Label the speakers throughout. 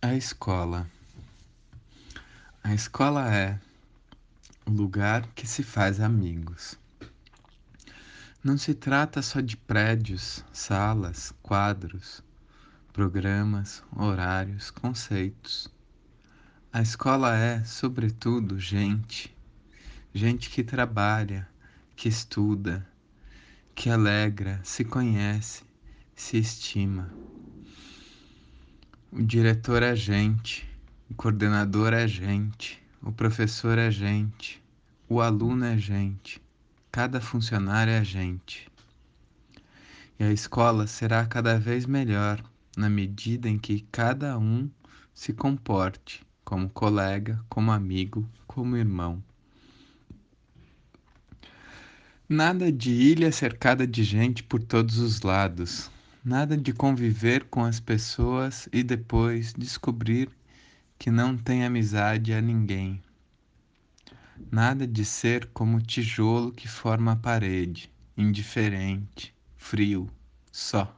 Speaker 1: A escola. A escola é o lugar que se faz amigos. Não se trata só de prédios, salas, quadros, programas, horários, conceitos. A escola é, sobretudo, gente. Gente que trabalha, que estuda, que alegra, se conhece, se estima. O diretor é gente, o coordenador é gente, o professor é gente, o aluno é gente, cada funcionário é gente. E a escola será cada vez melhor na medida em que cada um se comporte como colega, como amigo, como irmão. Nada de ilha cercada de gente por todos os lados. Nada de conviver com as pessoas e depois descobrir que não tem amizade a ninguém. Nada de ser como o tijolo que forma a parede, indiferente, frio, só.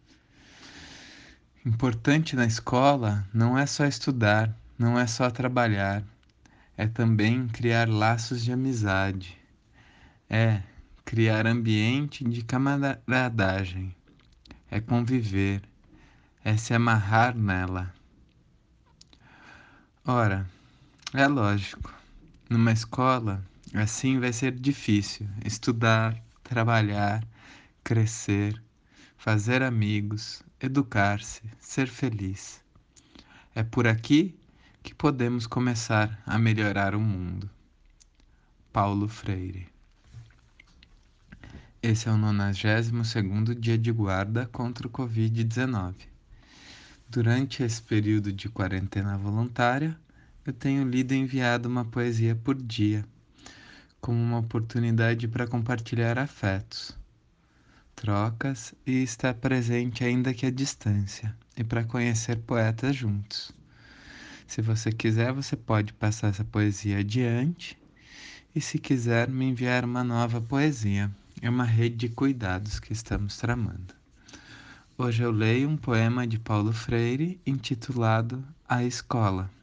Speaker 1: Importante na escola não é só estudar, não é só trabalhar, é também criar laços de amizade, é criar ambiente de camaradagem, é conviver, é se amarrar nela. Ora, é lógico, numa escola assim vai ser difícil estudar, trabalhar, crescer, fazer amigos, educar-se, ser feliz. É por aqui que podemos começar a melhorar o mundo. Paulo Freire. Esse é o 92º dia de guarda contra o Covid-19. Durante esse período de quarentena voluntária, eu tenho lido e enviado uma poesia por dia, como uma oportunidade para compartilhar afetos, trocas e estar presente ainda que à distância, e para conhecer poetas juntos. Se você quiser, você pode passar essa poesia adiante, e se quiser me enviar uma nova poesia. É uma rede de cuidados que estamos tramando. Hoje eu leio um poema de Paulo Freire intitulado A Escola.